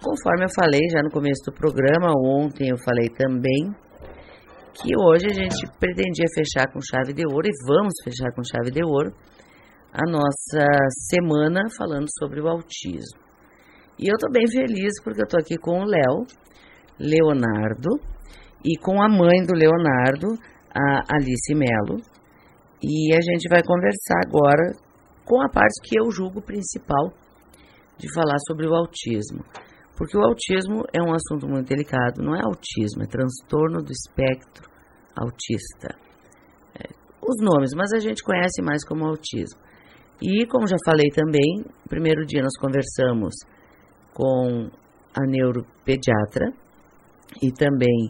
conforme eu falei já no começo do programa, ontem eu falei também, que hoje a gente pretendia fechar com chave de ouro, e vamos fechar com chave de ouro, a nossa semana falando sobre o autismo. E eu tô bem feliz porque eu tô aqui com o Leonardo, e com a mãe do Leonardo, a Alice Melo, e a gente vai conversar agora com a parte que eu julgo principal de falar sobre o autismo. Porque o autismo é um assunto muito delicado, não é autismo, é transtorno do espectro autista. Os nomes, mas a gente conhece mais como autismo. E, como já falei também, no primeiro dia nós conversamos com a neuropediatra e também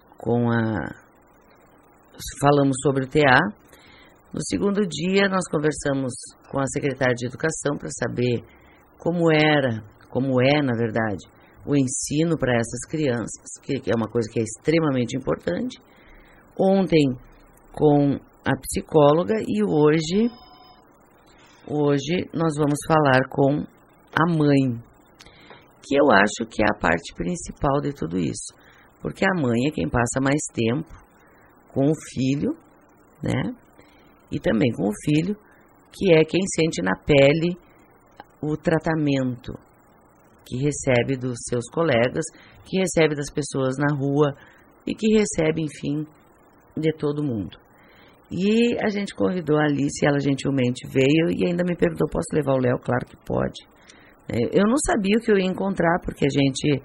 falamos sobre o TA. No segundo dia nós conversamos com a secretária de Educação para saber como é, na verdade, o ensino para essas crianças, que é uma coisa que é extremamente importante. Ontem com a psicóloga e hoje nós vamos falar com a mãe, que eu acho que é a parte principal de tudo isso, porque a mãe é quem passa mais tempo com o filho, né? E também com o filho, que é quem sente na pele o tratamento que recebe dos seus colegas, que recebe das pessoas na rua e que recebe, enfim, de todo mundo. E a gente convidou a Alice, ela gentilmente veio e ainda me perguntou, posso levar o Léo? Claro que pode. Eu não sabia o que eu ia encontrar, porque a gente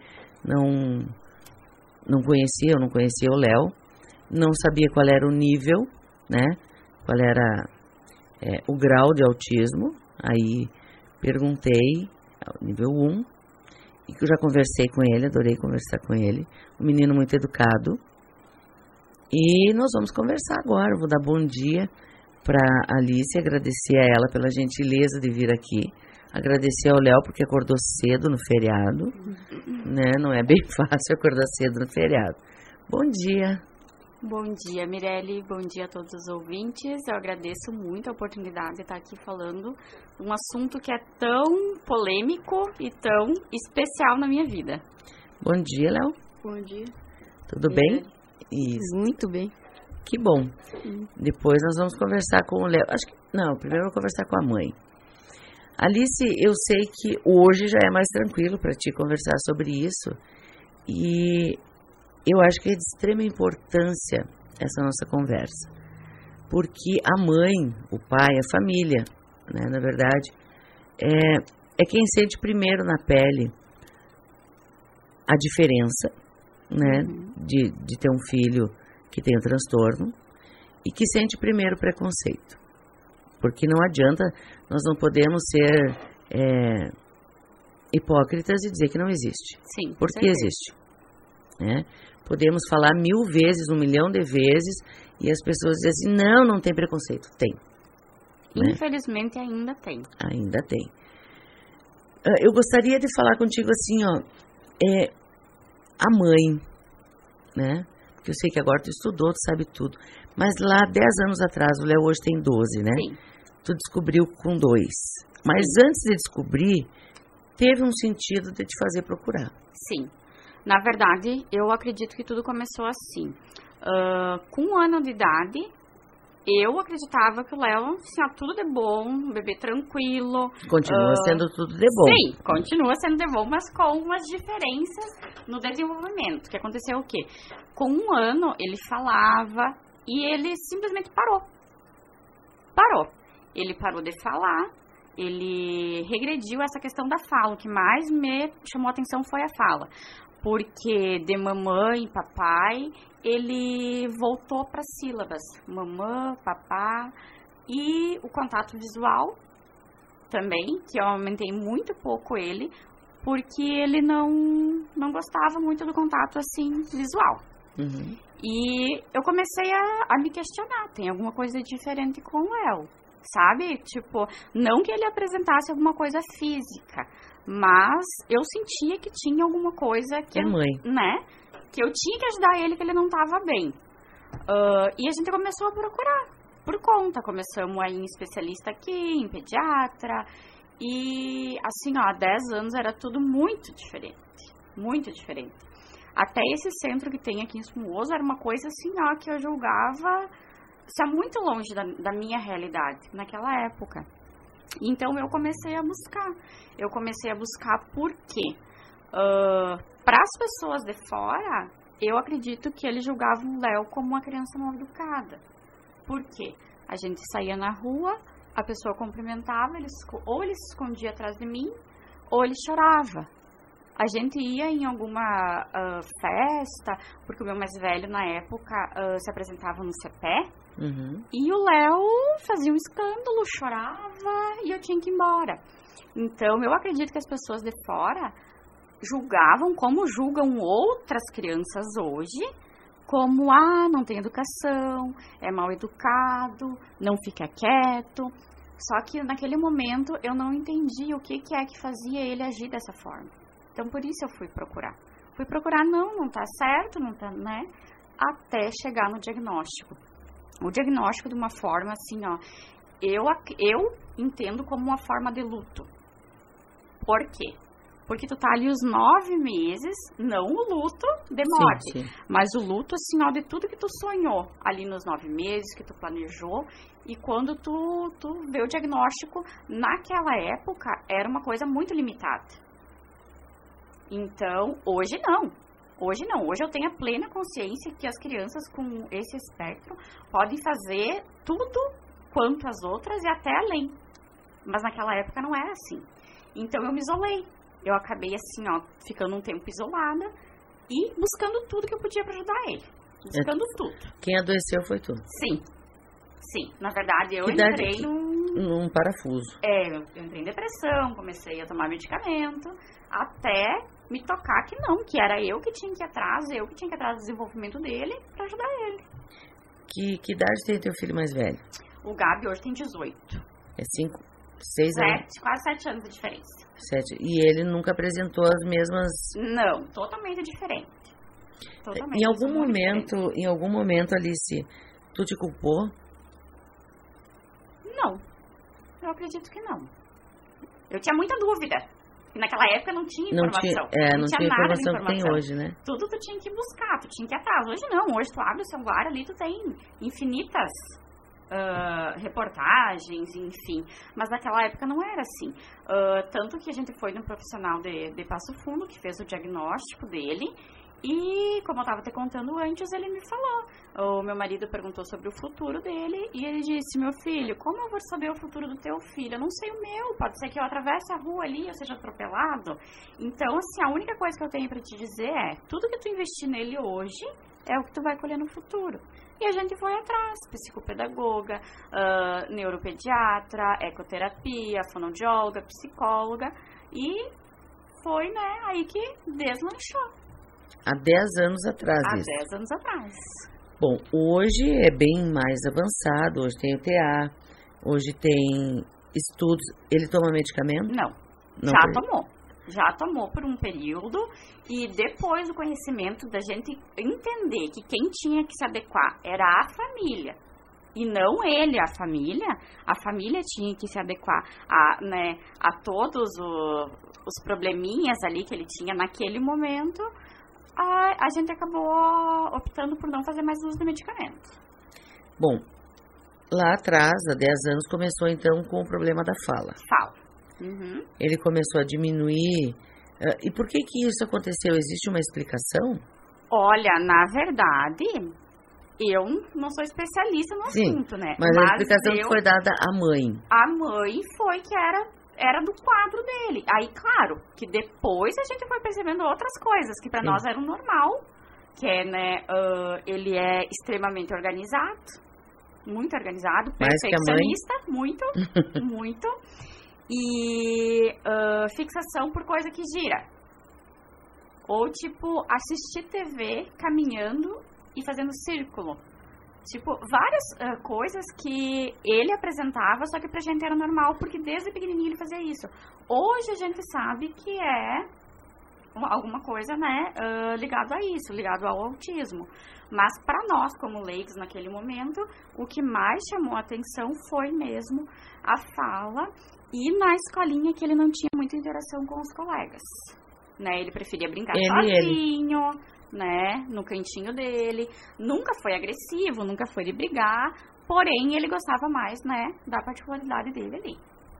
não conhecia, eu não conhecia o Léo, não sabia qual era o nível, né? Qual era o grau de autismo. Aí perguntei, nível 1, e que eu já conversei com ele, adorei conversar com ele, um menino muito educado. E nós vamos conversar agora, vou dar bom dia para Alice, agradecer a ela pela gentileza de vir aqui, agradecer ao Léo porque acordou cedo no feriado, né? Não é bem fácil acordar cedo no feriado. Bom dia. Bom dia, Mirelle, bom dia a todos os ouvintes. Eu agradeço muito a oportunidade de estar aqui falando um assunto que é tão polêmico e tão especial na minha vida. Bom dia, Léo. Bom dia. Tudo bem? Isso. Muito bem. Que bom. Depois nós vamos conversar com o Léo. Primeiro eu vou conversar com a mãe. Alice, eu sei que hoje já é mais tranquilo para ti conversar sobre isso. E eu acho que é de extrema importância essa nossa conversa. Porque a mãe, o pai, a família, né, na verdade, é quem sente primeiro na pele a diferença, né, de ter um filho que tem o transtorno e que sente primeiro o preconceito. Porque não adianta, nós não podemos ser hipócritas e dizer que não existe. Sim, porque existe. Né? Podemos falar 1000 vezes, 1 milhão de vezes, e as pessoas dizem assim, não tem preconceito. Tem. Infelizmente, né? Ainda tem. Ainda tem. Eu gostaria de falar contigo assim, a mãe, né? Porque eu sei que agora tu estudou, tu sabe tudo. Mas lá, 10 anos atrás, o Léo hoje tem 12, né? Sim. Tu descobriu com 2. Mas antes de descobrir, teve um sentido de te fazer procurar. Sim. Na verdade, eu acredito que tudo começou assim. Com 1 ano de idade, eu acreditava que o Léo tinha tudo de bom, um bebê tranquilo. Continua sendo tudo de bom. Sim, continua sendo de bom, mas com umas diferenças no desenvolvimento. Que aconteceu o quê? Com 1 ano, ele falava e ele simplesmente parou. Ele parou de falar, ele regrediu essa questão da fala. O que mais me chamou a atenção foi a fala. Porque de mamãe e papai, ele voltou para sílabas. Mamã, papá. E o contato visual também, que eu aumentei muito pouco ele, porque ele não gostava muito do contato, assim, visual. Uhum. E eu comecei a me questionar, tem alguma coisa diferente com o Léo, sabe? Tipo, não que ele apresentasse alguma coisa física, mas eu sentia que tinha alguma coisa que, mãe, né? Que eu tinha que ajudar ele, que ele não estava bem. E a gente começou a procurar por conta. Começamos a ir em especialista aqui, em pediatra. E assim, há 10 anos era tudo muito diferente. muito diferente. Até esse centro que tem aqui em Espumoso era uma coisa assim, ó, que eu julgava está muito longe da minha realidade naquela época. Então eu comecei a buscar. Eu comecei a buscar por quê? Para as pessoas de fora, eu acredito que eles julgavam o Léo como uma criança mal educada. Por quê? A gente saía na rua, a pessoa cumprimentava, ou ele se escondia atrás de mim, ou ele chorava. A gente ia em alguma festa, porque o meu mais velho, na época, se apresentava no CEPE, e o Léo fazia um escândalo, chorava, e eu tinha que ir embora. Então, eu acredito que as pessoas de fora julgavam, como julgam outras crianças hoje, como, não tem educação, é mal educado, não fica quieto. Só que naquele momento eu não entendi o que é que fazia ele agir dessa forma. Então por isso eu fui procurar. Fui procurar, não tá certo, não tá, né? Até chegar no diagnóstico. O diagnóstico de uma forma assim, ó, eu entendo como uma forma de luto. Por quê? Porque tu tá ali os 9 meses, não o luto de morte, sim. Mas o luto, assim, ó, de tudo que tu sonhou ali nos 9 meses, que tu planejou, e quando tu vê o diagnóstico, naquela época, era uma coisa muito limitada. Então, hoje não. Hoje eu tenho a plena consciência que as crianças com esse espectro podem fazer tudo quanto as outras e até além. Mas naquela época não era assim. Então, eu me isolei. Eu acabei assim, ó, ficando um tempo isolada e buscando tudo que eu podia para ajudar ele. Buscando tudo. Quem adoeceu foi tu? Sim. Na verdade, eu entrei num parafuso. Eu entrei em depressão, comecei a tomar medicamento, até me tocar que era eu que tinha que ir atrás, do desenvolvimento dele para ajudar ele. Que idade tem teu filho mais velho? O Gabi hoje tem 18. É 5, 6 anos? Quase 7 anos de diferença. 7. E ele nunca apresentou as mesmas... Não, totalmente diferente. Em algum momento, Alice, tu te culpou? Não. Eu acredito que não. Eu tinha muita dúvida. E naquela época não tinha informação. Não tinha nada de informação que tem hoje, né? Tudo tu tinha que buscar, tu tinha que ir atrás. Hoje não. Hoje tu abre o celular ali, tu tem infinitas reportagens, enfim. Mas naquela época não era assim. Tanto que a gente foi num profissional de Passo Fundo, que fez o diagnóstico dele. E, como eu estava te contando antes, ele me falou. O meu marido perguntou sobre o futuro dele e ele disse: meu filho, como eu vou saber o futuro do teu filho? Eu não sei o meu, pode ser que eu atravesse a rua ali e eu seja atropelado. Então, assim, a única coisa que eu tenho para te dizer é: tudo que tu investir nele hoje é o que tu vai colher no futuro. E a gente foi atrás, psicopedagoga, neuropediatra, ecoterapia, fonoaudióloga, psicóloga, e foi, né, aí que deslanchou. Há 10 anos atrás. Há 10 anos atrás. Bom, hoje é bem mais avançado, hoje tem o TA, hoje tem estudos. Ele toma medicamento? Não já tomou por um período, e depois do conhecimento da gente entender que quem tinha que se adequar era a família, e não ele, a família tinha que se adequar a todos os probleminhas ali que ele tinha naquele momento. A gente acabou optando por não fazer mais uso do medicamento. Bom, lá atrás, há 10 anos, começou então com o problema da fala. Uhum. Ele começou a diminuir. E por que isso aconteceu? Existe uma explicação? Olha, na verdade, eu não sou especialista no assunto, né? Mas a explicação que foi dada à mãe. A mãe foi que era do quadro dele. Aí, claro, que depois a gente foi percebendo outras coisas que para nós eram normal, que é, né, ele é extremamente organizado, muito organizado, perfeccionista, muito, e fixação por coisa que gira. Ou, tipo, assistir TV caminhando e fazendo círculo. Tipo, várias coisas que ele apresentava, só que pra gente era normal, porque desde pequenininho ele fazia isso. Hoje a gente sabe que é alguma coisa, né, ligado a isso, ligado ao autismo. Mas para nós, como leigos naquele momento, o que mais chamou a atenção foi mesmo a fala, e na escolinha que ele não tinha muita interação com os colegas. né? Ele preferia brincar sozinho, né? No cantinho dele. Nunca foi agressivo, nunca foi de brigar. Porém, ele gostava mais, né? Da particularidade dele ali.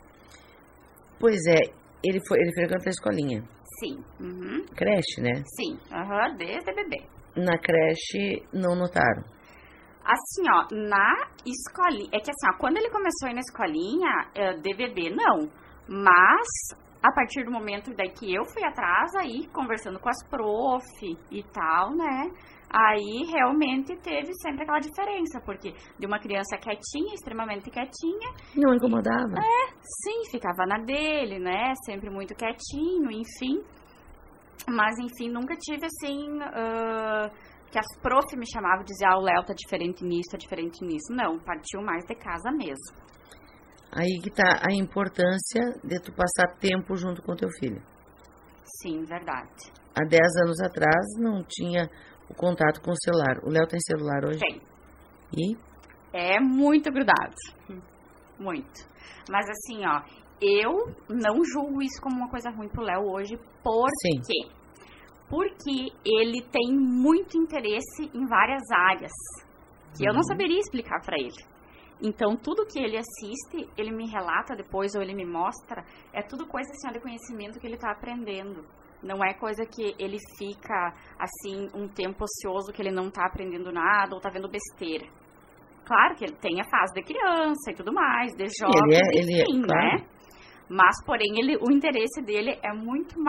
Pois é, ele frequenta a escolinha. Sim. Uhum. Creche, né? Sim, desde bebê. Na creche, não notaram? Assim, ó, na escolinha... É que assim, ó, quando ele começou a ir na escolinha, de bebê, não. Mas, a partir do momento daí que eu fui atrás, aí, conversando com as prof e tal, né? Aí, realmente, teve sempre aquela diferença. Porque de uma criança quietinha, extremamente quietinha... Não incomodava? Sim, ficava na dele, né? Sempre muito quietinho, enfim. Mas, enfim, nunca tive, assim... que as prof me chamavam e diziam, o Léo tá diferente nisso. Não, partiu mais de casa mesmo. Aí que tá a importância de tu passar tempo junto com teu filho. Sim, verdade. Há 10 anos atrás não tinha o contato com o celular. O Léo tem celular hoje? Tem. E? É muito grudado. Muito. Mas assim, ó, eu não julgo isso como uma coisa ruim pro Léo hoje. Por quê? Porque ele tem muito interesse em várias áreas que eu não saberia explicar pra ele. Então, tudo que ele assiste, ele me relata depois ou ele me mostra, é tudo coisa assim, de conhecimento que ele tá aprendendo. Não é coisa que ele fica, assim, um tempo ocioso que ele não tá aprendendo nada ou tá vendo besteira. Claro que ele tem a fase de criança e tudo mais, de jovens, enfim, claro. né? Mas, porém, o interesse dele é muito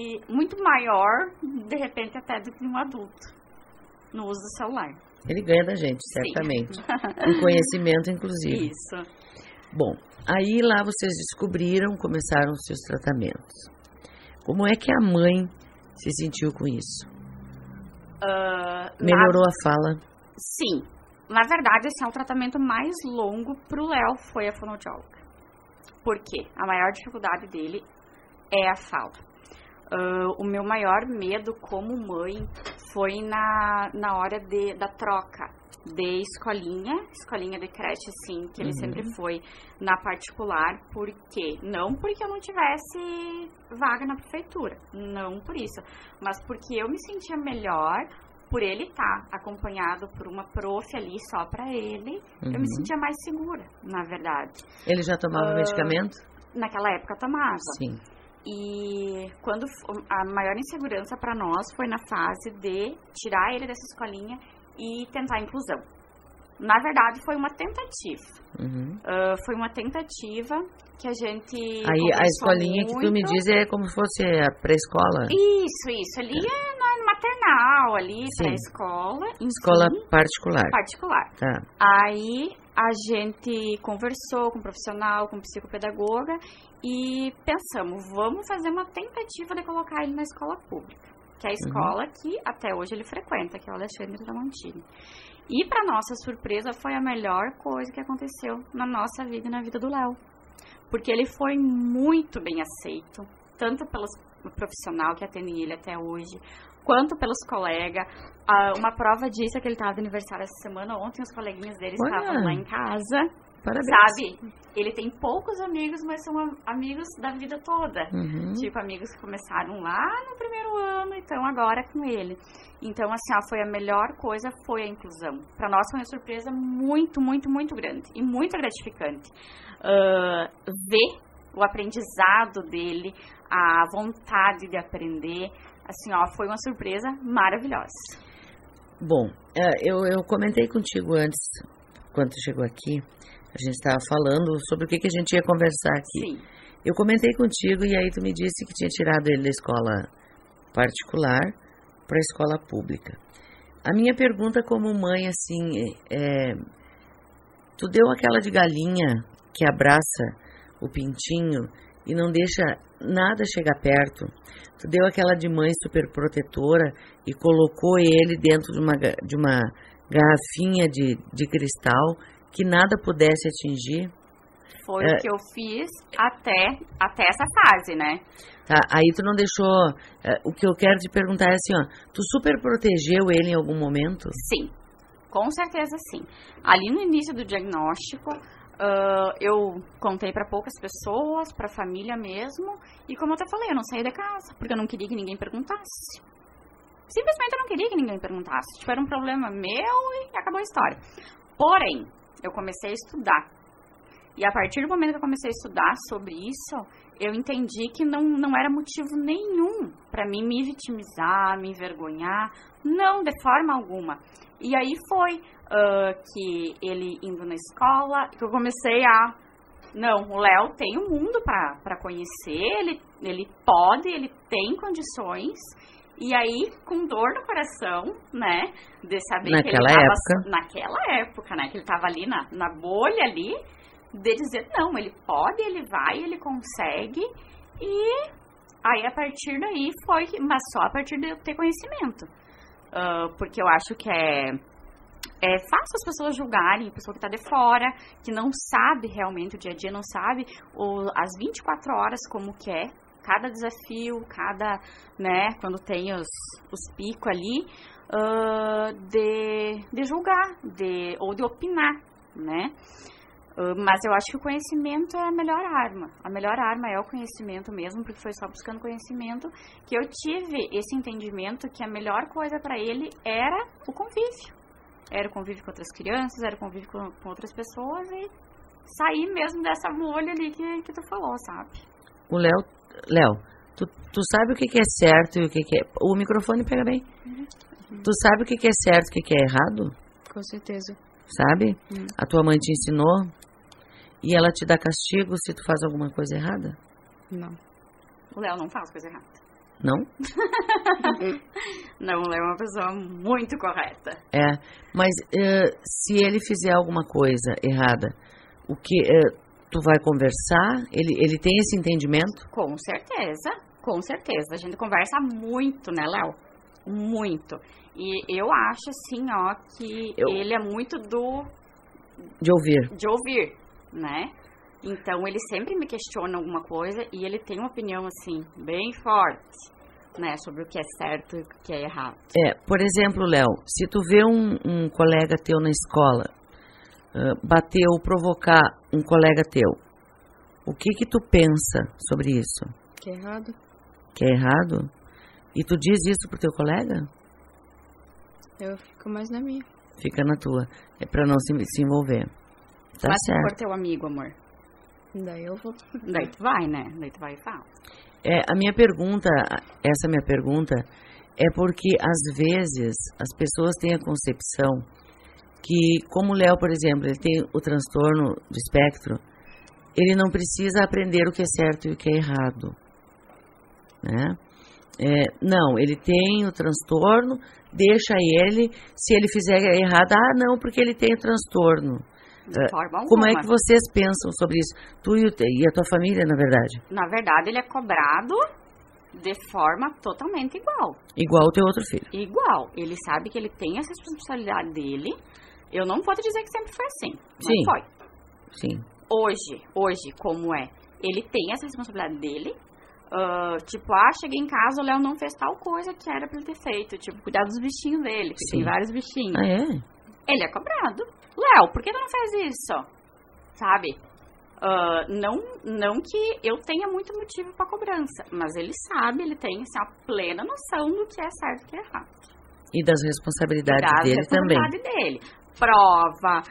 maior, de repente, até do que um adulto no uso do celular. Ele ganha da gente, certamente. Um conhecimento, inclusive. Isso. Bom, aí lá vocês descobriram, começaram os seus tratamentos. Como é que a mãe se sentiu com isso? Melhorou a fala? Sim. Na verdade, esse é o tratamento mais longo pro Léo, foi a fonoaudióloga. Por quê? A maior dificuldade dele é a fala. O meu maior medo como mãe foi na hora da troca de escolinha de creche, assim, que ele sempre foi na particular. Por quê? Não porque eu não tivesse vaga na prefeitura, não por isso, mas porque eu me sentia melhor por ele estar acompanhado por uma prof ali só pra ele, eu me sentia mais segura, na verdade. Ele já tomava medicamento? Naquela época tomava. Sim. E quando a maior insegurança para nós foi na fase de tirar ele dessa escolinha e tentar a inclusão. Na verdade, foi uma tentativa. Foi uma tentativa que a gente... Aí a escolinha muito... que tu me diz é como se fosse a pré-escola? Isso. Ali é na maternal, ali, pré-escola. Escola particular. Particular. Tá. Aí a gente conversou com o profissional, com o psicopedagoga e pensamos, vamos fazer uma tentativa de colocar ele na escola pública, que é a escola que até hoje ele frequenta, que é o Alexandre Tramontini. E para nossa surpresa foi a melhor coisa que aconteceu na nossa vida e na vida do Léo, porque ele foi muito bem aceito, tanto pelo profissional que atende ele até hoje, quanto pelos colegas. Uma prova disso é que ele estava de aniversário essa semana. Ontem os coleguinhas dele estavam lá em casa. Parabéns. Sabe? Ele tem poucos amigos, mas são amigos da vida toda. Tipo, amigos que começaram lá no primeiro ano e estão agora com ele. Então, assim, foi a melhor coisa, foi a inclusão. Para nós foi uma surpresa muito, muito, muito grande e muito gratificante. Ver o aprendizado dele, a vontade de aprender, assim, foi uma surpresa maravilhosa. Bom, eu comentei contigo antes, quando tu chegou aqui, a gente estava falando sobre o que a gente ia conversar aqui. Sim. Eu comentei contigo e aí tu me disse que tinha tirado ele da escola particular para a escola pública. A minha pergunta como mãe, assim, tu deu aquela de galinha que abraça o pintinho e não deixa nada chegar perto. Tu deu aquela de mãe super protetora e colocou ele dentro de uma garrafinha de cristal que nada pudesse atingir. Foi o que eu fiz até essa fase, né? Tá, aí tu não deixou... o que eu quero te perguntar é assim, tu super protegeu ele em algum momento? Sim, com certeza sim. Ali no início do diagnóstico, Eu contei pra poucas pessoas, pra família mesmo. E como eu até falei, eu não saí da casa, porque eu não queria que ninguém perguntasse. Simplesmente eu não queria que ninguém perguntasse. Tipo, era um problema meu e acabou a história. Porém, eu comecei a estudar. E a partir do momento que eu comecei a estudar sobre isso, eu entendi que não era motivo nenhum pra mim me vitimizar, me envergonhar. Não, de forma alguma. E aí foi que ele indo na escola, que eu comecei a... Não, o Léo tem um mundo pra conhecer, ele pode, ele tem condições. E aí, com dor no coração, né, de saber que ele tava... Naquela época, né, que ele tava ali na bolha ali, de dizer, não, ele pode, ele vai, ele consegue. E aí, a partir daí, foi... Mas só a partir de eu ter conhecimento. Porque eu acho que é fácil as pessoas julgarem a pessoa que está de fora, que não sabe realmente o dia a dia, não sabe as 24 horas como que é, cada desafio, né, quando tem os picos ali, de julgar, ou de opinar, né. Mas eu acho que o conhecimento é a melhor arma. A melhor arma é o conhecimento mesmo, porque foi só buscando conhecimento que eu tive esse entendimento que a melhor coisa para ele era o convívio. Era o convívio com outras crianças, era o convívio com outras pessoas e sair mesmo dessa bolha ali que tu falou, sabe? O Léo, tu sabe o que é certo e o que é... O microfone pega bem. Tu sabe o que é certo e o que é errado? Com certeza. Sabe? A tua mãe te ensinou e ela te dá castigo se tu faz alguma coisa errada? Não. O Léo não faz coisa errada. Não? Não, o Léo é uma pessoa muito correta. Mas se ele fizer alguma coisa errada, o que tu vai conversar? Ele tem esse entendimento? Com certeza, com certeza. A gente conversa muito, né, Léo? Muito. E eu acho, assim, ó, que ele é muito de ouvir. De ouvir, né? Então, ele sempre me questiona alguma coisa e ele tem uma opinião, assim, bem forte, né? Sobre o que é certo e o que é errado. Por exemplo, Léo, se tu vê um colega teu na escola bater ou provocar um colega teu, o que tu pensa sobre isso? Que é errado. Que é errado? E tu diz isso pro teu colega? Eu fico mais na minha. Fica na tua. É pra não se envolver. Tá Mas certo. se for teu amigo, amor? Daí eu vou. Daí tu vai, né? Daí tu vai e fala. Essa minha pergunta é porque, às vezes, as pessoas têm a concepção que, como o Léo, por exemplo, ele tem o transtorno do espectro, ele não precisa aprender o que é certo e o que é errado, né? Não, ele tem o transtorno, deixa ele, se ele fizer errado, não, porque ele tem o transtorno. Como é que vocês pensam sobre isso? Tu e a tua família, na verdade? Na verdade, ele é cobrado de forma totalmente igual. Igual o teu outro filho? Igual. Ele sabe que ele tem essa responsabilidade dele. Eu não vou te dizer que sempre foi assim. Sim. Não foi. Sim. Hoje, como é? Ele tem essa responsabilidade dele. Cheguei em casa, o Léo não fez tal coisa que era pra ele ter feito. Tipo, cuidar dos bichinhos dele, que tem vários bichinhos. Ah, é? Ele é cobrado. Léo, por que tu não faz isso? Sabe? Não que eu tenha muito motivo pra cobrança, mas ele sabe, ele tem assim, a plena noção do que é certo e o que é errado. E das responsabilidades dele também. Dele. Prova,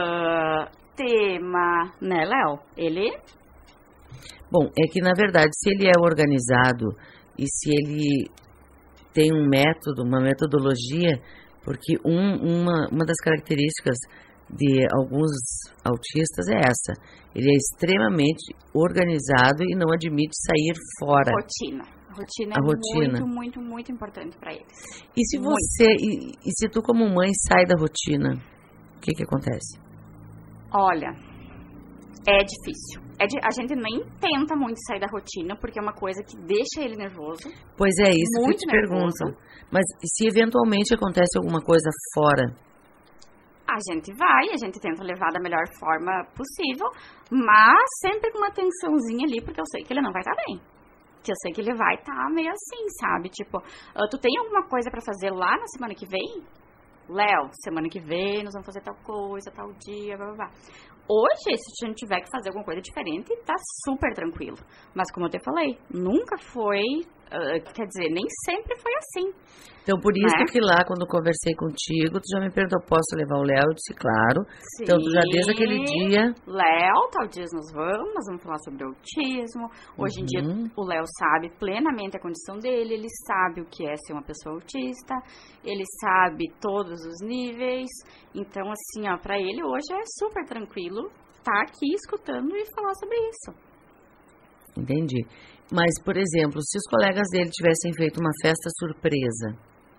tema, né, Léo? Ele... Bom, é que na verdade, se ele é organizado e se ele tem um método, uma metodologia, porque uma das características de alguns autistas é essa. Ele é extremamente organizado e não admite sair fora. A rotina é muito, muito, muito importante para eles. E se você, e se tu como mãe sai da rotina, o que acontece? Olha, é difícil. A gente nem tenta muito sair da rotina, porque é uma coisa que deixa ele nervoso. Pois é, isso muito que eu te pergunto. Mas se eventualmente acontece alguma coisa fora? A gente tenta levar da melhor forma possível, mas sempre com uma tensãozinha ali, porque eu sei que ele não vai estar bem. Que eu sei que ele vai estar meio assim, sabe? Tipo, tu tem alguma coisa pra fazer lá na semana que vem? Léo, semana que vem nós vamos fazer tal coisa, tal dia, blá, blá, blá. Hoje, se a gente tiver que fazer alguma coisa diferente, tá super tranquilo. Mas como eu te falei, nunca foi, quer dizer, nem sempre foi assim. Então, por isso Né? que lá, quando eu conversei contigo, tu já me perguntou, posso levar o Léo? Eu disse, claro. Sim. Então, tu já desde aquele dia... Léo, tal dia nós vamos falar sobre autismo. Hoje em dia, o Léo sabe plenamente a condição dele, ele sabe o que é ser uma pessoa autista, ele sabe todos os níveis. Então, assim, ó, pra ele hoje é super tranquilo estar aqui escutando e falar sobre isso. Entendi. Mas, por exemplo, se os colegas dele tivessem feito uma festa surpresa,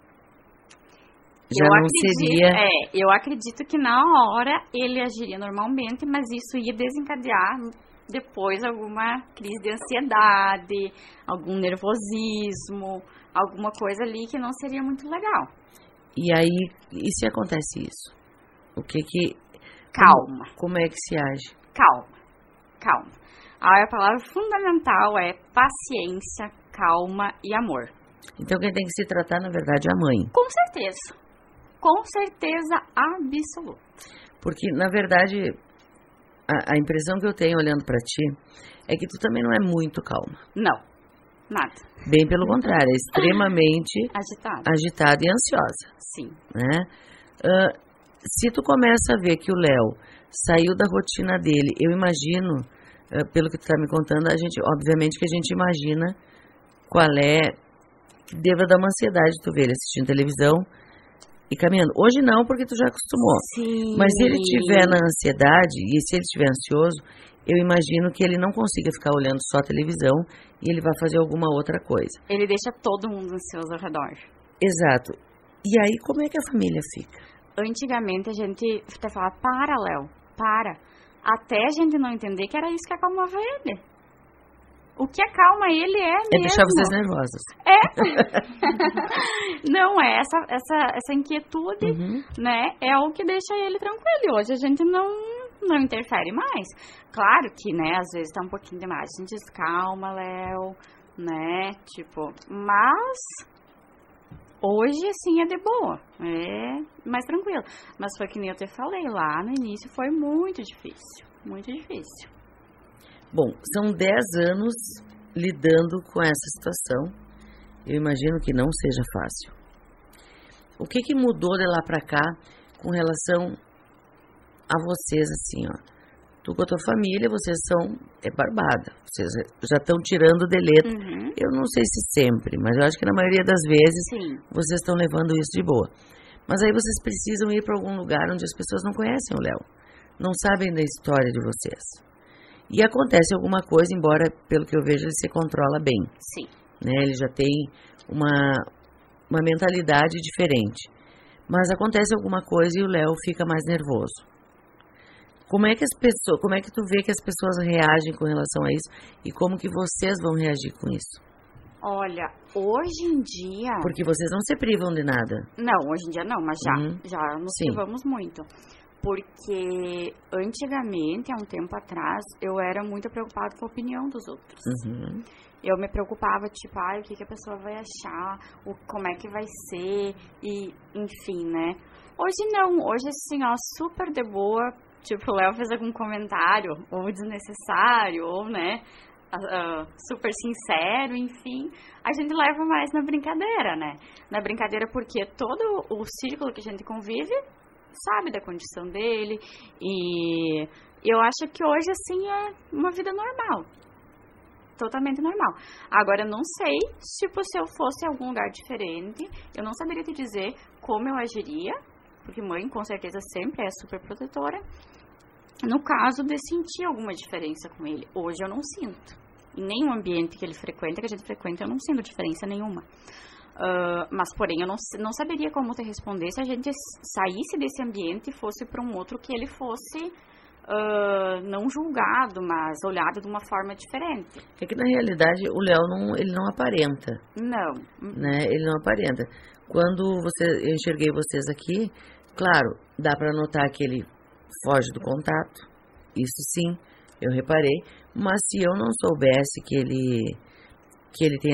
já não seria... eu acredito que na hora ele agiria normalmente, mas isso ia desencadear depois alguma crise de ansiedade, algum nervosismo, alguma coisa ali que não seria muito legal. E aí, e se acontece isso? O que que... Calma. Como é que se age? Calma. A palavra fundamental é paciência, calma e amor. Então, quem tem que se tratar, na verdade, é a mãe. Com certeza absoluta. Porque, na verdade, a impressão que eu tenho olhando pra ti é que tu também não é muito calma. Não, nada. Bem pelo contrário, é extremamente agitada e ansiosa. Sim. Né? Se tu começa a ver que o Léo saiu da rotina dele, eu imagino, pelo que tu tá me contando, obviamente que a gente imagina qual é, que deva dar uma ansiedade tu ver ele assistindo televisão e caminhando. Hoje não, porque tu já acostumou. Sim. Mas se ele tiver na ansiedade, e se ele estiver ansioso, eu imagino que ele não consiga ficar olhando só a televisão e ele vai fazer alguma outra coisa. Ele deixa todo mundo ansioso ao redor. Exato. E aí, como é que a família fica? Antigamente a gente até falava, para, Léo, para. Até a gente não entender que era isso que acalmava ele. O que acalma ele é mesmo. É deixar vocês nervosos. Não, essa inquietude, né, é o que deixa ele tranquilo. E hoje a gente não interfere mais. Claro que, né, às vezes tá um pouquinho demais. A gente diz, calma, Léo, né, tipo, mas... Hoje, assim, é de boa, é mais tranquilo. Mas foi que nem eu te falei, lá no início foi muito difícil, muito difícil. Bom, são 10 anos lidando com essa situação. Eu imagino que não seja fácil. O que que mudou de lá pra cá com relação a vocês, assim, ó? Tu com a tua família, vocês são barbada. Vocês já estão tirando de letra. Eu não sei se sempre, mas eu acho que na maioria das vezes vocês estão levando isso de boa. Mas aí vocês precisam ir para algum lugar onde as pessoas não conhecem o Léo. Não sabem da história de vocês. E acontece alguma coisa, embora, pelo que eu vejo, ele se controla bem. Sim. Né? Ele já tem uma mentalidade diferente. Mas acontece alguma coisa e o Léo fica mais nervoso. Como é que tu vê que as pessoas reagem com relação a isso e como que vocês vão reagir com isso? Olha, hoje em dia... Porque vocês não se privam de nada. Não, hoje em dia não, mas já nos privamos muito. Porque antigamente, há um tempo atrás, eu era muito preocupada com a opinião dos outros. Eu me preocupava, tipo, o que a pessoa vai achar, como é que vai ser, e enfim, né? Hoje não, hoje assim, ó, super de boa. Tipo, o Léo fez algum comentário, ou desnecessário, ou, né, super sincero, enfim. A gente leva mais na brincadeira, né? Na brincadeira porque todo o círculo que a gente convive sabe da condição dele. E eu acho que hoje, assim, é uma vida normal. Totalmente normal. Agora, eu não sei, tipo, se eu fosse em algum lugar diferente, eu não saberia te dizer como eu agiria. Porque mãe, com certeza, sempre é super protetora. No caso de sentir alguma diferença com ele. Hoje eu não sinto. Em nenhum ambiente que ele frequenta, que a gente frequenta, eu não sinto diferença nenhuma. Mas, porém, eu não saberia como te responder se a gente saísse desse ambiente e fosse para um outro que ele fosse não julgado, mas olhado de uma forma diferente. É que, na realidade, o Léo ele não aparenta. Não. Né? Ele não aparenta. Quando eu enxerguei vocês aqui, claro, dá para notar que ele foge do contato. Isso sim, eu reparei. Mas se eu não soubesse que ele tem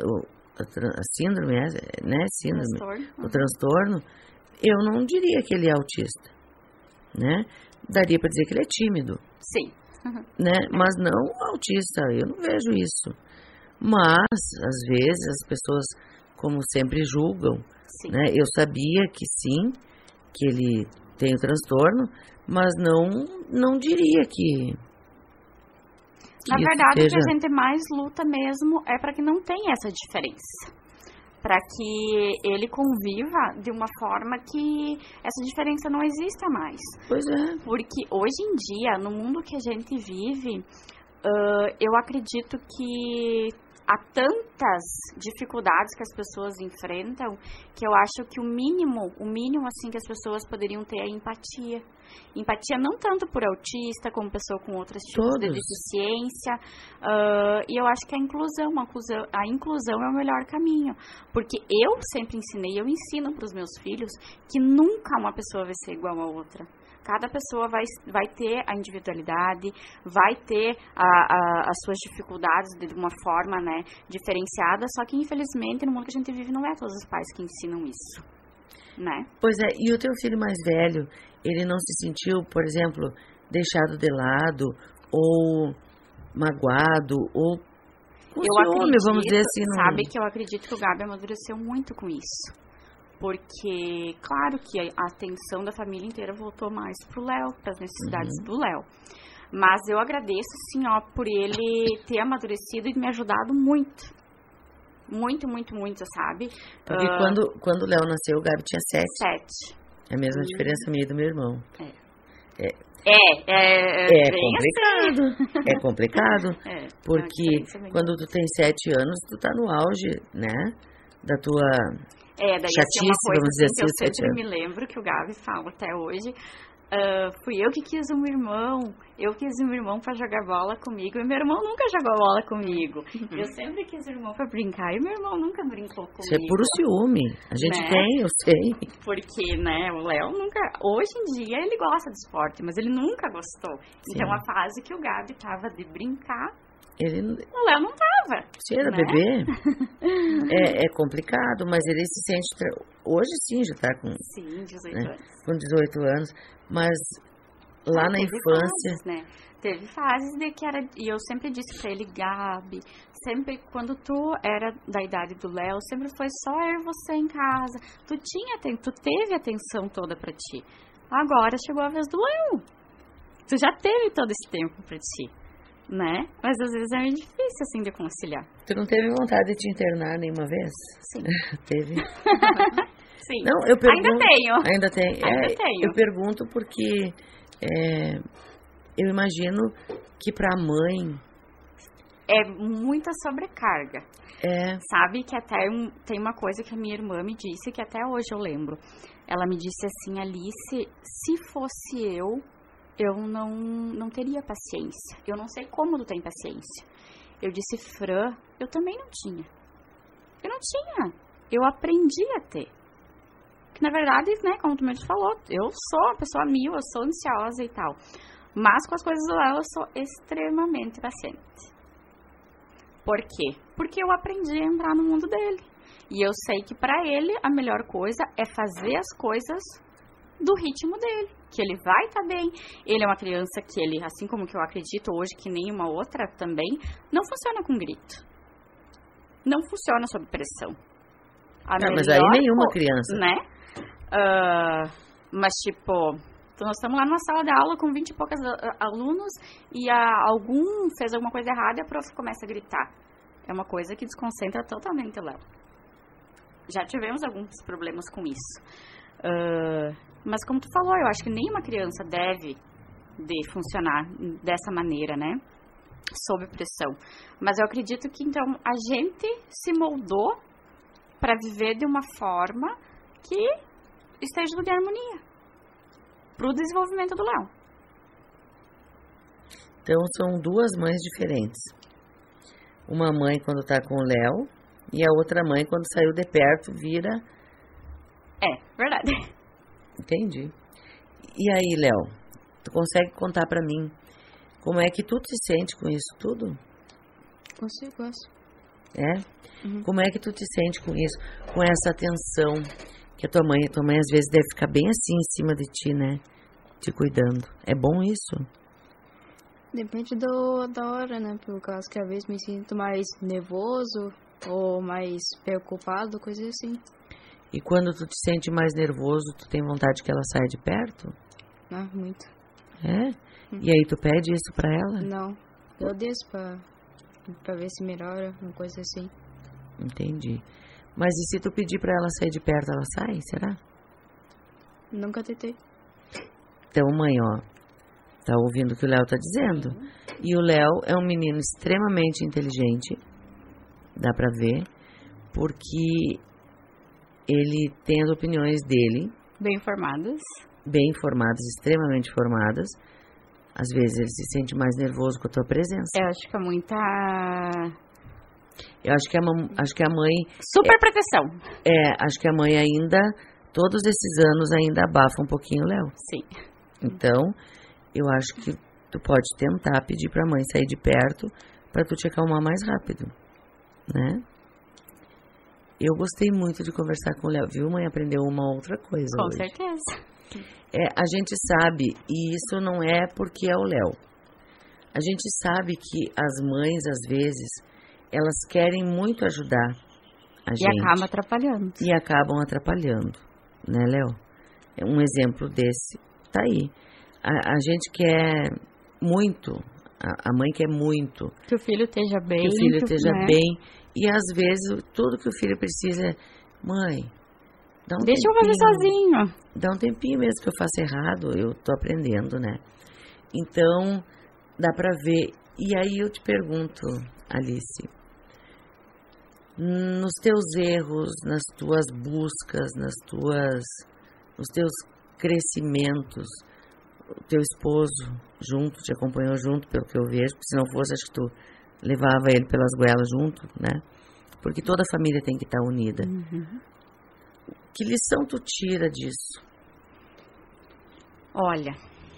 a síndrome, né? Síndrome, o transtorno, eu não diria que ele é autista. né? Daria para dizer que ele é tímido, Sim. né? Mas não autista, eu não vejo isso. Mas, às vezes, as pessoas, como sempre, julgam, Sim. né? Eu sabia que sim, que ele tem o transtorno, mas não diria que Na isso verdade, o que seja... a gente mais luta mesmo é para que não tenha essa diferença. Para que ele conviva de uma forma que essa diferença não exista mais. Pois é. Porque hoje em dia, no mundo que a gente vive, eu acredito que há tantas dificuldades que as pessoas enfrentam que eu acho que o mínimo assim que as pessoas poderiam ter é empatia. Empatia não tanto por autista, como pessoa com outros tipos de deficiência. E eu acho que a inclusão é o melhor caminho. Porque eu sempre ensinei, eu ensino para os meus filhos que nunca uma pessoa vai ser igual a outra. Cada pessoa vai ter a individualidade, vai ter as suas dificuldades de uma forma, né, diferenciada, só que infelizmente no mundo que a gente vive não é todos os pais que ensinam isso, né? Pois é, e o teu filho mais velho, ele não se sentiu, por exemplo, deixado de lado, ou magoado, ou com ciúme, vamos dizer assim. Sabe que eu acredito que o Gabi amadureceu muito com isso. Porque, claro que a atenção da família inteira voltou mais pro Léo, para as necessidades do Léo. Mas eu agradeço, assim, ó, por ele ter amadurecido e me ajudado muito. Muito, muito, muito, sabe? Porque quando o Léo nasceu, o Gabi tinha 7. 7. É a mesma diferença minha e do meu irmão. É complicado. Assim. É complicado. Porque quando tu tem 7 anos, tu tá no auge, né? Da tua... daí chatice, assim, uma coisa vamos dizer assim, que eu assim, sempre me lembro que o Gabi fala até hoje. Fui eu que quis um irmão. Eu quis um irmão pra jogar bola comigo. E meu irmão nunca jogou bola comigo. Eu sempre quis um irmão pra brincar. E meu irmão nunca brincou comigo. Isso é puro ciúme. A gente né? tem, eu sei. Porque, né, o Léo nunca... Hoje em dia ele gosta de esporte, mas ele nunca gostou. Sim. Então a fase que o Gabi tava de brincar, o Léo não tava. Se era, né? Bebê, é complicado, mas ele se sente... Hoje sim, já tá com... Sim, 18 né? anos. Com 18 anos, mas lá na infância... Fases, né? Teve fases de que era... E eu sempre disse pra ele, Gabi, sempre quando tu era da idade do Léo, sempre foi só eu e você em casa. Tu teve atenção toda pra ti. Agora chegou a vez do Léo. Tu já teve todo esse tempo pra ti. Né? Mas às vezes é meio difícil, assim, de conciliar. Tu não teve vontade de te internar nenhuma vez? Sim. Teve? Sim. Não, eu pergunto... Ainda tenho. Ainda tenho. Eu pergunto porque eu imagino que pra mãe... É muita sobrecarga. Sabe que até tem uma coisa que a minha irmã me disse, que até hoje eu lembro. Ela me disse assim, Alice, se fosse eu não teria paciência. Eu não sei como tu tem paciência. Eu disse, Fran, eu também não tinha. Eu não tinha. Eu aprendi a ter. Que na verdade, né, como tu mesmo falou, eu sou uma pessoa eu sou ansiosa e tal. Mas com as coisas do Léo, eu sou extremamente paciente. Por quê? Porque eu aprendi a entrar no mundo dele. E eu sei que pra ele, a melhor coisa é fazer as coisas do ritmo dele, que ele vai estar bem. Ele é uma criança que ele, assim como que eu acredito hoje, que nenhuma outra também, não funciona com grito. Não funciona sob pressão. Mas aí nenhuma criança. Né? Mas tipo, nós estamos lá numa sala de aula com 20 e poucos alunos e algum fez alguma coisa errada e a prof começa a gritar. É uma coisa que desconcentra totalmente o Léo. Já tivemos alguns problemas com isso. Mas como tu falou, eu acho que nenhuma criança deve de funcionar dessa maneira, né? Sob pressão. Mas eu acredito que, então, a gente se moldou para viver de uma forma que esteja de harmonia para o desenvolvimento do Léo. Então, são duas mães diferentes. Uma mãe quando tá com o Léo e a outra mãe quando saiu de perto vira... Verdade. Entendi. E aí, Léo, tu consegue contar pra mim como é que tu te sente com isso tudo? Consigo. Uhum. Como é que tu te sente com isso? Com essa atenção que a tua mãe às vezes deve ficar bem assim em cima de ti, né? te cuidando. É bom isso? Depende da hora, né? Por causa que às vezes me sinto mais nervoso ou mais preocupado, coisa assim. E quando tu te sente mais nervoso, tu tem vontade que ela saia de perto? Ah, muito. É? E aí tu pede isso pra ela? Não. Eu desço pra ver se melhora, uma coisa assim. Entendi. Mas e se tu pedir pra ela sair de perto, ela sai? Será? Nunca tentei. Então, mãe, ó, tá ouvindo o que o Léo tá dizendo. E o Léo é um menino extremamente inteligente, dá pra ver, porque ele tem as opiniões dele. Bem informadas. Bem informadas, extremamente formadas. Às vezes ele se sente mais nervoso com a tua presença. Eu acho que é muita... Eu acho que a mãe... Super proteção. Acho que a mãe ainda, todos esses anos, ainda abafa um pouquinho o Léo. Sim. Então, eu acho que tu pode tentar pedir pra mãe sair de perto pra tu te acalmar mais rápido, né? Eu gostei muito de conversar com o Léo, viu, mãe? Aprendeu uma outra coisa Com hoje. certeza. A gente sabe, e isso não é porque é o Léo. A gente sabe que as mães, às vezes, elas querem muito ajudar a gente. E acaba atrapalhando. E acabam atrapalhando, né, Léo? Um exemplo desse tá aí. A gente quer muito, a mãe quer muito. Que o filho esteja bem. Que o filho esteja né? bem. E às vezes, tudo que o filho precisa é, mãe, dá um Deixa eu fazer sozinho. Dá um tempinho mesmo que eu faço errado, eu tô aprendendo, né? Então, dá pra ver. E aí eu te pergunto, Alice, nos teus erros, nas tuas buscas, nos teus crescimentos, o teu esposo te acompanhou junto, pelo que eu vejo, porque se não fosse, acho que tu levava ele pelas goelas junto, né? Porque toda a família tem que estar unida. Uhum. Que lição tu tira disso? Olha,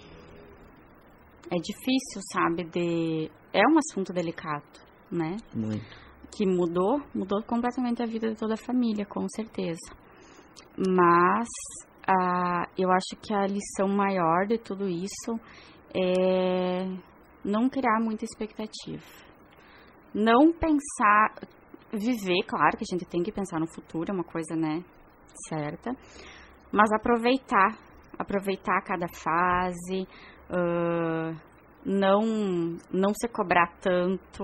é difícil, sabe, é um assunto delicado, né? Muito. Que mudou completamente a vida de toda a família, com certeza. Mas eu acho que a lição maior de tudo isso é não criar muita expectativa. Não pensar, viver, claro que a gente tem que pensar no futuro, é uma coisa, né, certa. Mas aproveitar cada fase, não se cobrar tanto,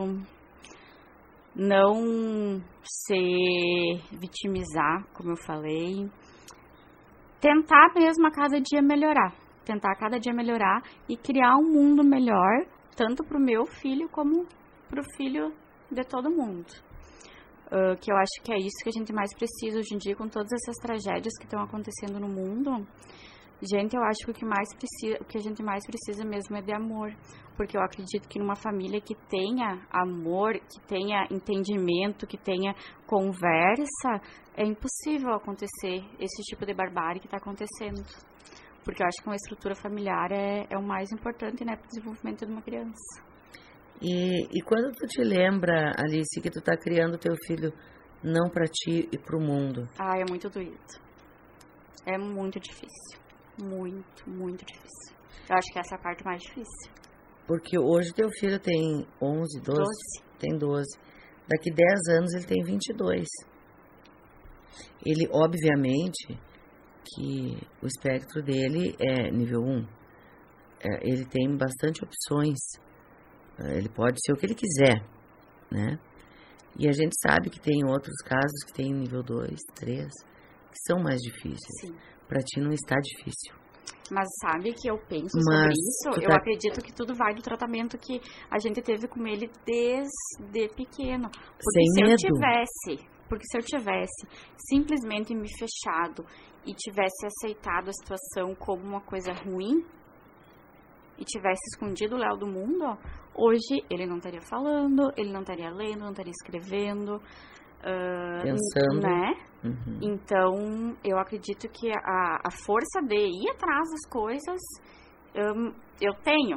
não se vitimizar, como eu falei. Tentar mesmo a cada dia melhorar. E criar um mundo melhor, tanto para o meu filho como para o filho de todo mundo. Que eu acho que é isso que a gente mais precisa hoje em dia, com todas essas tragédias que estão acontecendo no mundo. Gente, eu acho que o que a gente mais precisa mesmo é de amor. Porque eu acredito que numa família que tenha amor, que tenha entendimento, que tenha conversa, é impossível acontecer esse tipo de barbárie que está acontecendo. Porque eu acho que uma estrutura familiar é o mais importante, né, para o desenvolvimento de uma criança. E quando tu te lembra, Alice, que tu tá criando teu filho não para ti e pro mundo? É muito doído. É muito difícil. Muito, muito difícil. Eu acho que essa é a parte mais difícil. Porque hoje teu filho tem 11, 12? Tem 12. Daqui 10 anos ele tem 22. Ele, obviamente, que o espectro dele é nível 1. Ele tem bastante opções. Ele pode ser o que ele quiser, né? E a gente sabe que tem outros casos que tem nível 2, 3, que são mais difíceis. Sim. Pra ti não está difícil. Mas sabe que eu penso sobre isso? Eu acredito que tudo vai do tratamento que a gente teve com ele desde pequeno. Porque sem medo. Se eu tivesse simplesmente me fechado e tivesse aceitado a situação como uma coisa ruim e tivesse escondido o Léo do mundo, hoje ele não estaria falando, ele não estaria lendo, não estaria escrevendo, pensando, né? Uhum. Então, eu acredito que a força de ir atrás das coisas eu tenho,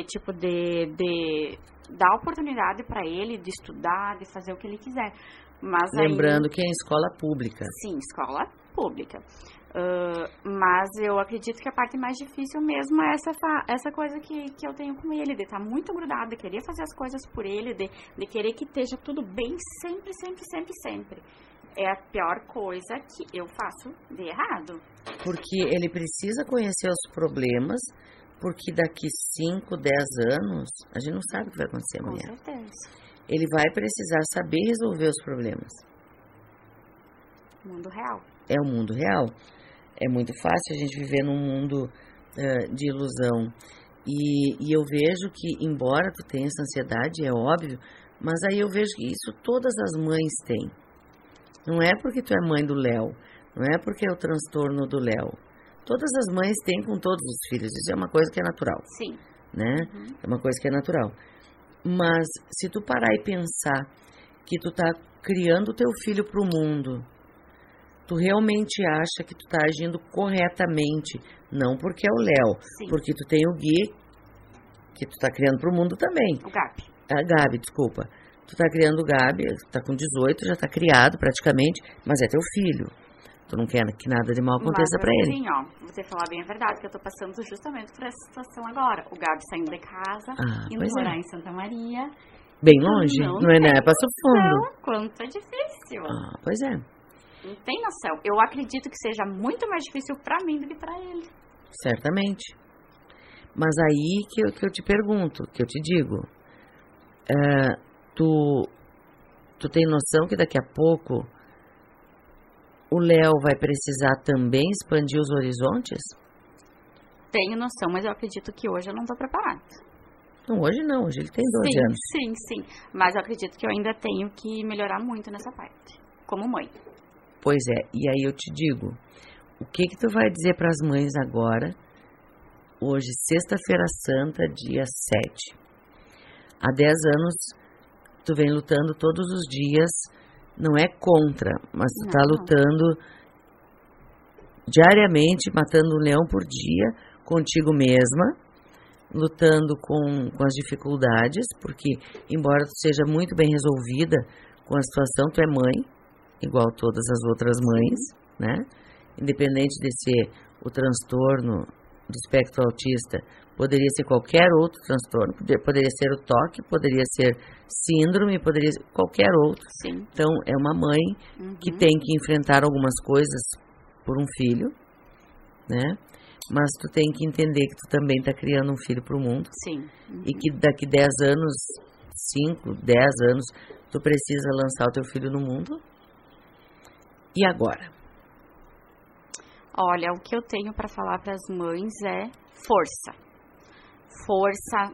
de dar oportunidade para ele de estudar, de fazer o que ele quiser. Mas lembrando que é em escola pública. Sim, escola pública. Mas eu acredito que a parte mais difícil mesmo é essa coisa que eu tenho com ele, de estar muito grudada, de querer fazer as coisas por ele, de querer que esteja tudo bem sempre, sempre, sempre, sempre. É a pior coisa que eu faço de errado. Porque ele precisa conhecer os problemas, porque daqui 5, 10 anos, a gente não sabe o que vai acontecer amanhã. Com certeza. Ele vai precisar saber resolver os problemas. Mundo real. É o mundo real. É muito fácil a gente viver num mundo de ilusão. E eu vejo que, embora tu tenha essa ansiedade, é óbvio, mas aí eu vejo que isso todas as mães têm. Não é porque tu é mãe do Léo, não é porque é o transtorno do Léo. Todas as mães têm com todos os filhos, isso é uma coisa que é natural. Sim. Né? É uma coisa que é natural. Mas se tu parar e pensar que tu tá criando o teu filho pro mundo, tu realmente acha que tu tá agindo corretamente, não porque é o Léo, porque tu tem o Gui, que tu tá criando pro mundo também. O Gabi. A Gabi, desculpa. Tu tá criando o Gabi, tu tá com 18, já tá criado praticamente, mas é teu filho. Tu não quer que nada de mal aconteça pra ele. Sim, ó, você falar bem a verdade, que eu tô passando justamente por essa situação agora. O Gabi saindo de casa, indo morar em Santa Maria. Bem longe? Não é Passo Fundo. Quanto é difícil. Pois é. Não tem noção. Eu acredito que seja muito mais difícil pra mim do que pra ele. Certamente. Mas aí que eu te pergunto, que eu te digo, tu tem noção que daqui a pouco o Léo vai precisar também expandir os horizontes? Tenho noção, mas eu acredito que hoje eu não tô preparada. Não, hoje não, hoje ele tem 12 anos. Sim. Mas eu acredito que eu ainda tenho que melhorar muito nessa parte, como mãe. Pois é, e aí eu te digo, o que tu vai dizer para as mães agora, hoje, sexta-feira santa, dia 7. Há 10 anos, tu vem lutando todos os dias, não é contra, mas tu tá lutando diariamente, matando um leão por dia, contigo mesma, lutando com as dificuldades, porque embora tu seja muito bem resolvida com a situação, tu é mãe, igual todas as outras mães, né? Independente de ser o transtorno do espectro autista, poderia ser qualquer outro transtorno, poderia ser o toque, poderia ser síndrome, poderia ser qualquer outro. Sim. Então, é uma mãe que tem que enfrentar algumas coisas por um filho, né? Mas tu tem que entender que tu também está criando um filho para o mundo. Sim. E que daqui 10 anos, 5, 10 anos, tu precisa lançar o teu filho no mundo. E agora? Olha, o que eu tenho para falar para as mães é força. Força,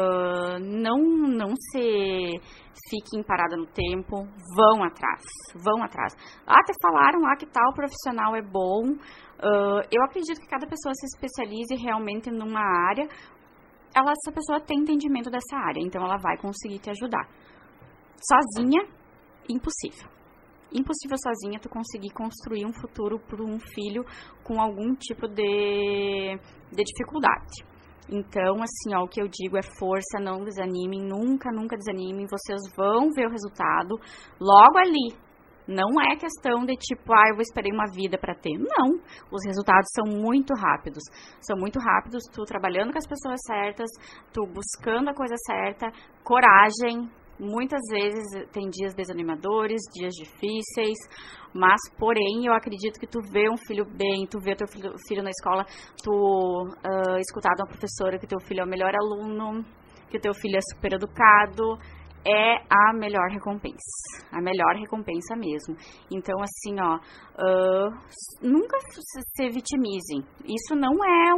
não se fiquem parada no tempo, vão atrás. Até falaram lá que tal profissional é bom. Eu acredito que cada pessoa se especialize realmente numa área, essa pessoa tem entendimento dessa área, então ela vai conseguir te ajudar. Sozinha, impossível. Impossível sozinha tu conseguir construir um futuro para um filho com algum tipo de dificuldade. Então, assim, ó, o que eu digo é força, não desanimem, nunca desanimem, vocês vão ver o resultado logo ali. Não é questão de tipo, eu vou esperar uma vida para ter. Não, os resultados são muito rápidos. São muito rápidos, tu trabalhando com as pessoas certas, tu buscando a coisa certa, coragem. Muitas vezes tem dias desanimadores, dias difíceis, mas, porém, eu acredito que tu vê um filho bem, tu vê teu filho na escola, tu escutar de uma professora que teu filho é o melhor aluno, que teu filho é super educado, é a melhor recompensa mesmo. Então, assim, ó, nunca se vitimizem. Isso não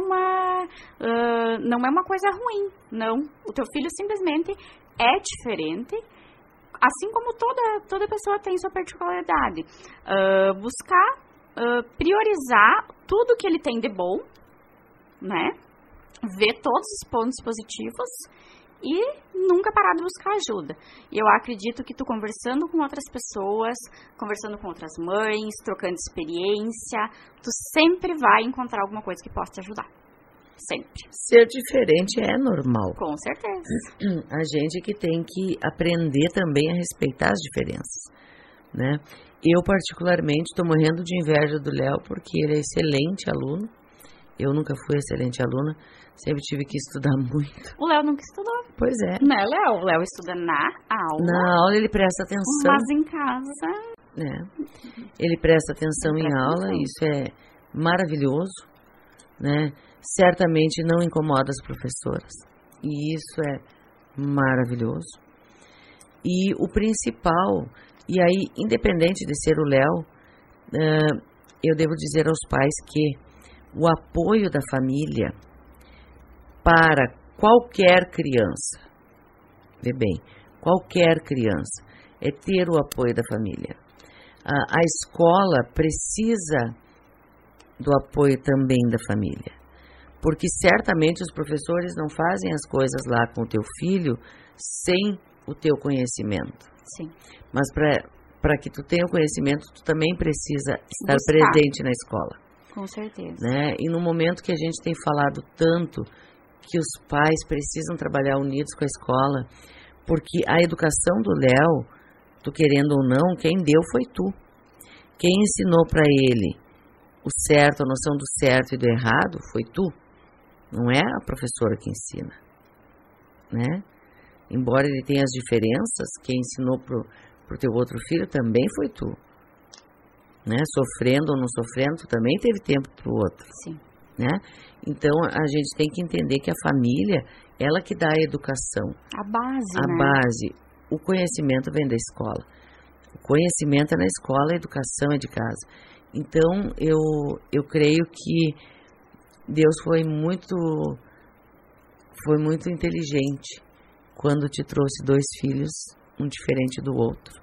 é uma coisa ruim, não. O teu filho simplesmente é diferente, assim como toda pessoa tem sua particularidade. Buscar, priorizar tudo que ele tem de bom, né? Ver todos os pontos positivos e nunca parar de buscar ajuda. E eu acredito que tu conversando com outras pessoas, conversando com outras mães, trocando experiência, tu sempre vai encontrar alguma coisa que possa te ajudar. Sempre. Ser diferente é normal. Com certeza. A gente que tem que aprender também a respeitar as diferenças, né? Eu, particularmente, estou morrendo de inveja do Léo, porque ele é excelente aluno. Eu nunca fui excelente aluna, sempre tive que estudar muito. O Léo nunca estudou. Pois é. Né, Léo? O Léo estuda na aula. Na aula ele presta atenção. Mas em casa... Ele presta atenção em aula, isso é maravilhoso, né? Certamente não incomoda as professoras, e isso é maravilhoso. E o principal, e aí, independente de ser o Léo, eu devo dizer aos pais que o apoio da família para qualquer criança, vê bem, qualquer criança, é ter o apoio da família. A escola precisa do apoio também da família, porque certamente os professores não fazem as coisas lá com o teu filho sem o teu conhecimento. Sim. Mas para que tu tenha o conhecimento, tu também precisa estar presente na escola. Com certeza. Né? E no momento que a gente tem falado tanto que os pais precisam trabalhar unidos com a escola, porque a educação do Léo, tu querendo ou não, quem deu foi tu. Quem ensinou para ele o certo, a noção do certo e do errado, foi tu. Não é a professora que ensina, né? Embora ele tenha as diferenças, quem ensinou pro teu outro filho também foi tu. Né? Sofrendo ou não sofrendo, tu também teve tempo pro outro. Sim. Né? Então, a gente tem que entender que a família, ela que dá a educação. A base, A base. O conhecimento vem da escola. O conhecimento é na escola, a educação é de casa. Então, eu creio que Deus foi muito inteligente quando te trouxe 2 filhos, um diferente do outro.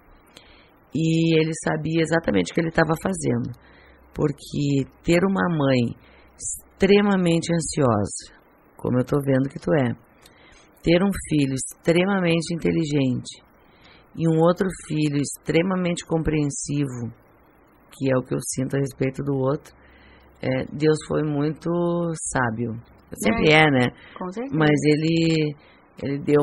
E ele sabia exatamente o que ele estava fazendo, porque ter uma mãe extremamente ansiosa, como eu estou vendo que tu é, ter um filho extremamente inteligente e um outro filho extremamente compreensivo, que é o que eu sinto a respeito do outro, Deus foi muito sábio. Sempre né? Com certeza. Mas ele deu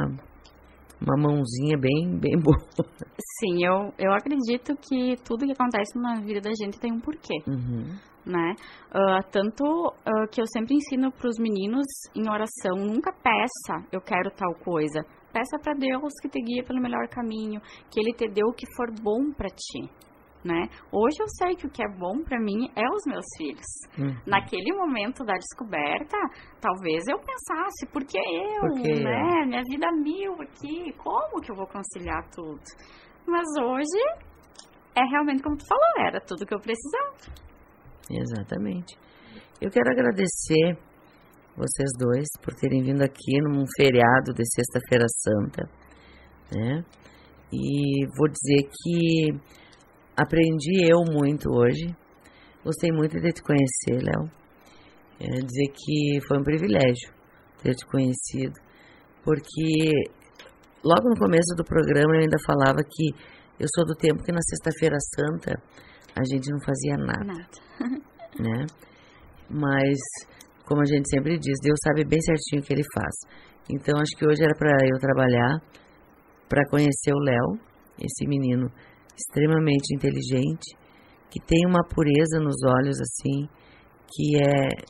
uma mãozinha bem boa. Sim, eu acredito que tudo que acontece na vida da gente tem um porquê, né? Tanto que eu sempre ensino para os meninos em oração, nunca peça, eu quero tal coisa. Peça para Deus que te guie pelo melhor caminho, que Ele te dê o que for bom para ti. Né? Hoje eu sei que o que é bom para mim é os meus filhos. Naquele momento da descoberta, talvez eu pensasse, por que eu, né? Minha vida 1000 aqui, como que eu vou conciliar tudo? Mas hoje, é realmente como tu falou, era tudo que eu precisava. Exatamente. Eu quero agradecer vocês dois por terem vindo aqui num feriado de Sexta-feira Santa, né? E vou dizer que aprendi eu muito hoje. Gostei muito de te conhecer, Léo. Dizer que foi um privilégio ter te conhecido, porque logo no começo do programa eu ainda falava que eu sou do tempo que na Sexta-feira Santa a gente não fazia nada. Né? Mas, como a gente sempre diz, Deus sabe bem certinho o que Ele faz. Então, acho que hoje era para eu trabalhar, para conhecer o Léo, esse menino extremamente inteligente, que tem uma pureza nos olhos, assim, que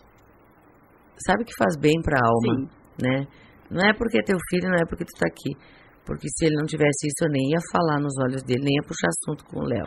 sabe que faz bem para a alma, né? Não é porque é teu filho, não é porque tu tá aqui, porque se ele não tivesse isso, eu nem ia falar nos olhos dele, nem ia puxar assunto com o Léo.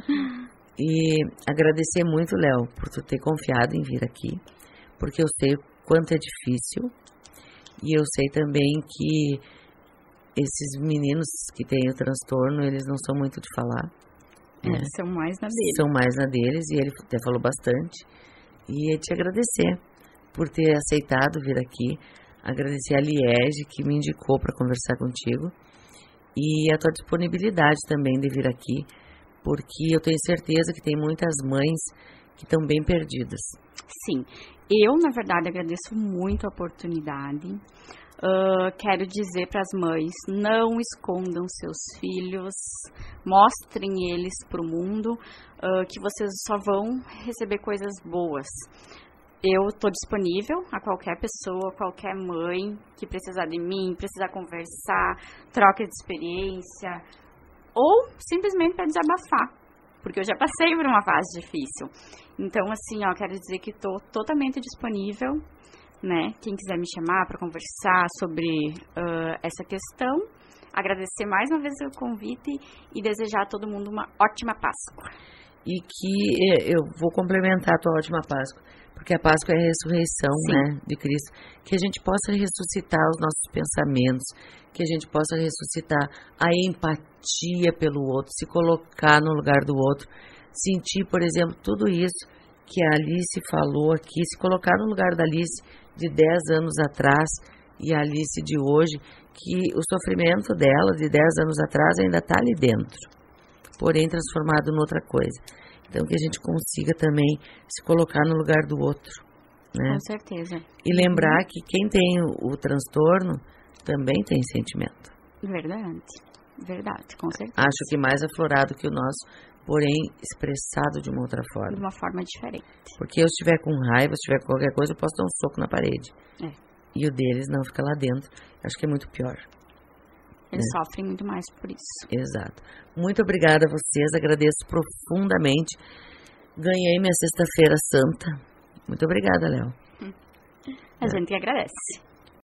E agradecer muito, Léo, por tu ter confiado em vir aqui, porque eu sei o quanto é difícil, e eu sei também que esses meninos que têm o transtorno, eles não são muito de falar. Né? São mais na deles. São mais na deles, e ele até falou bastante. E te agradecer por ter aceitado vir aqui. Agradecer a Liege, que me indicou para conversar contigo. E a tua disponibilidade também de vir aqui, porque eu tenho certeza que tem muitas mães que estão bem perdidas. Sim, eu, na verdade, agradeço muito a oportunidade. Quero dizer para as mães, não escondam seus filhos, mostrem eles para o mundo, que vocês só vão receber coisas boas. Eu estou disponível a qualquer pessoa, qualquer mãe que precisar de mim, precisar conversar, troca de experiência, ou simplesmente para desabafar, porque eu já passei por uma fase difícil. Então, assim, ó, quero dizer que estou totalmente disponível, né? Quem quiser me chamar para conversar sobre essa questão, agradecer mais uma vez o convite e desejar a todo mundo uma ótima Páscoa. E que eu vou complementar a tua ótima Páscoa, porque a Páscoa é a ressurreição, né, de Cristo. Que a gente possa ressuscitar os nossos pensamentos, que a gente possa ressuscitar a empatia pelo outro, se colocar no lugar do outro, sentir, por exemplo, tudo isso que a Alice falou aqui, se colocar no lugar da Alice de 10 anos atrás e a Alice de hoje, que o sofrimento dela de 10 anos atrás ainda está ali dentro, porém transformado em outra coisa. Então, que a gente consiga também se colocar no lugar do outro, né? Com certeza. E lembrar que quem tem o transtorno também tem sentimento. Verdade, com certeza. Acho que mais aflorado que o nosso, porém expressado de uma outra forma. De uma forma diferente. Porque eu estiver com raiva, se tiver qualquer coisa, eu posso dar um soco na parede. E o deles não fica lá dentro. Acho que é muito pior. Eles sofrem muito mais por isso. Exato. Muito obrigada a vocês, agradeço profundamente. Ganhei minha sexta-feira santa. Muito obrigada, Léo. A gente agradece.